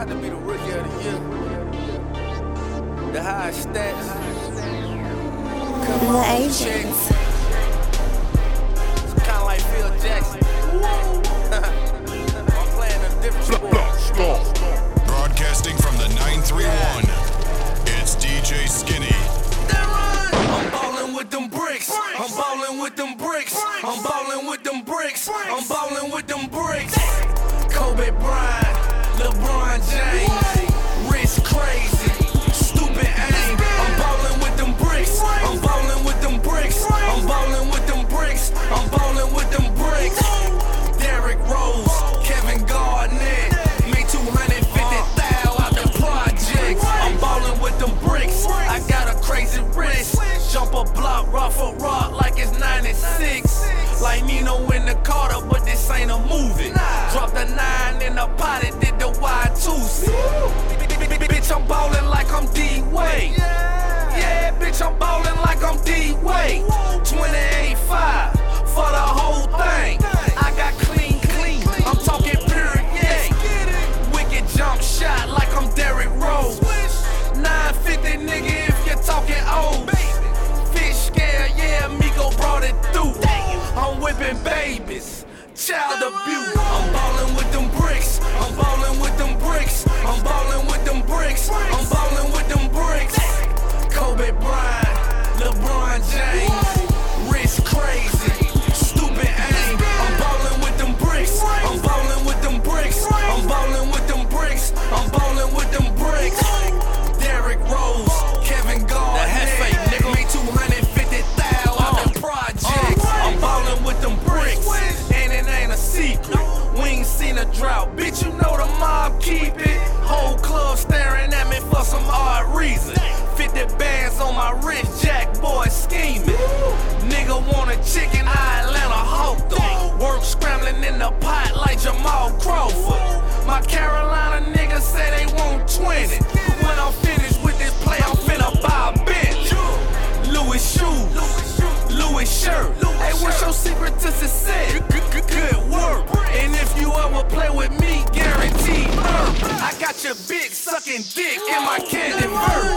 About to be the rookie of the year. The highest stats. The Agents. It's kinda like Phil Jackson. I'm playing a different sport. Broadcasting from the 931, it's DJ Skinny. I'm ballin' with them bricks. I'm ballin' with them bricks. I'm ballin' with them bricks. I'm ballin' with them bricks. Kobe Bryant, LeBron James, Rich Crazy, stupid aim. I'm ballin' with them bricks. I'm ballin' with them bricks. I'm ballin' with them bricks. I'm ballin' with them bricks. Derrick Rose, Kevin Garnett, made 250,000 out the projects. I'm ballin' with them bricks. I got a crazy wrist. Jump a block, rough a rock like it's 96. Like Nino in the Carter, but this ain't a movie. Drop the 9 in the pot, it did the Y2C. Bitch, I'm ballin' like I'm D-Wade. Yeah, bitch, I'm ballin' like I'm D-Wade. 28.5 for the whole thing. I got clean. I'm talking pure, yeah. Wicked jump shot like I'm Derrick Rose. 950, nigga, if you're talking old. Fish scale, yeah, Miko brought it through. I'm whipping babies, child abuse. I'm ballin' with them bricks. I'm ballin' with them bricks. I'm ballin' with them bricks. I'm ballin' with them bricks. Kobe Bryant, LeBron James, Rich Crazy, stupid aim. I'm ballin' with them bricks. I'm ballin' with them bricks. I'm ballin' with them bricks. I'm ballin' with them bricks. Derrick Rose, Kevin Garnett, nigga, made 250,000 out the projects. I'm ballin' with them bricks, and it ain't a secret. We ain't seen a drought, bitch. You know the mob keep it. Whole club staring at me for some odd reason. 50 bands on my wrist, Jack boy scheming. Nigga want a chicken, I Atlanta Hawk them. Work scrambling in the pot like Jamal Crawford. My Carolina niggas say they want 20. When I'm finished with this play, I'm finna buy a bench. Louis shoes, Louis shirt. Hey, what's your secret to success? Good work. And if you ever play with me, guaranteed murder. I got your bitch sucking dick in my candy bird.